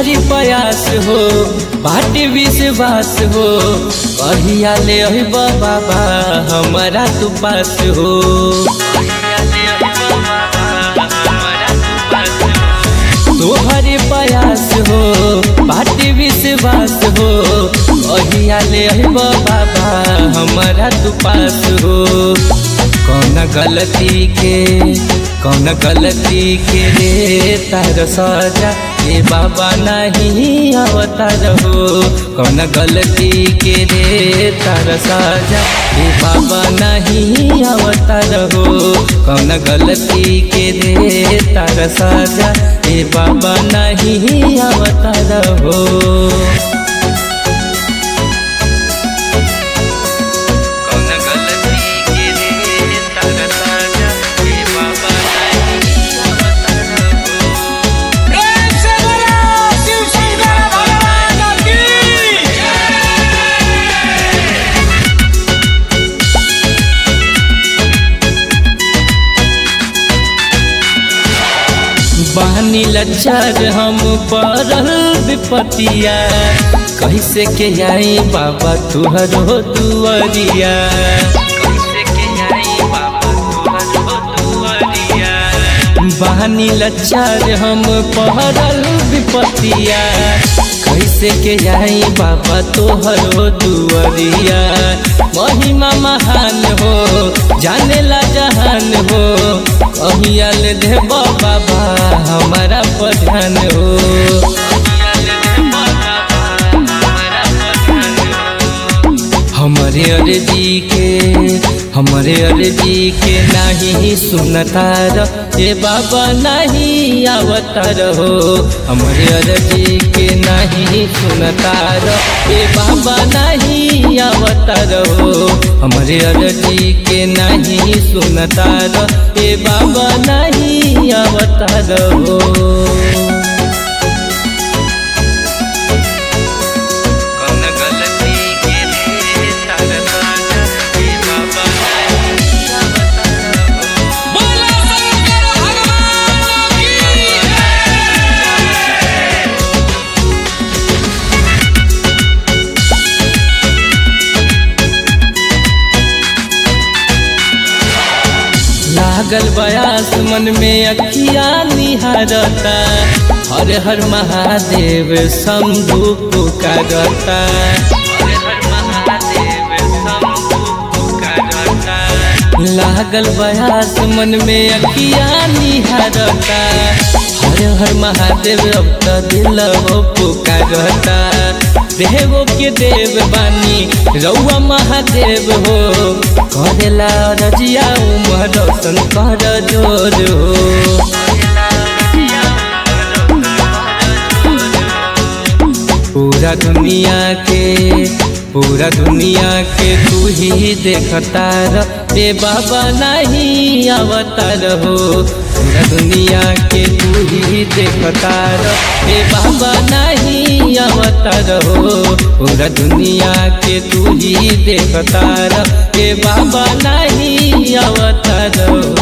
तोहरी प्रयास हो बाटे विश्वास हो कहिया ले अइब बाबा हमारा तू पास हो। तोहरी प्रयास हो बाटे विश्वास हो कहिया ले अइब बाबा हमारा तू पास हो। कौन गलती के रे तार सजा ये बाबा नहीं अवतार हो। कौन गलती के रे तार सजा ये बाबा नहीं अवतार हो। कौन गलती के रे तार सजा ये बाबा नहीं अवतार हो। बहनी लचार हम पड़ल विपतिया कैसे के आई बाबा तुहरो दुआरिया। बहनी लचार हम पड़ल विपतिया कैसे के आई बाबा तोहरो दुआरिया। महिमा महान हो जाने ला जहान हो कहियाल दे बाबा हमारा प्रधान हो। हमारे अर्जी के नहीं सुनतार ये बाबा नहीं अवतार हो। हमारे अर्जी के नहीं सुनतार ये बाबा नहीं अवतार हो। हमारे अर्जी के नहीं सुनतार ये बाबा नहीं अवतार हो। लागल बयास मन में अखिया निहारता हर हर महादेव शंभु पुकारता। लागल बयास मन में अखिया निहारता हर हर महादेव अब तो दिल पुकारता। देवो के देव बानी रउआ महादेव हो करेला रजिया उमर रोशन कर जोर हो। पूरा दुनिया के तू ही देखता रे बाबा नहीं अवतार हो। पूरा दुनिया के तू ही देखता रे बाबा नहीं अवतार हो। पूरा दुनिया के तू ही देखता रे बाबा नहीं अवतार हो।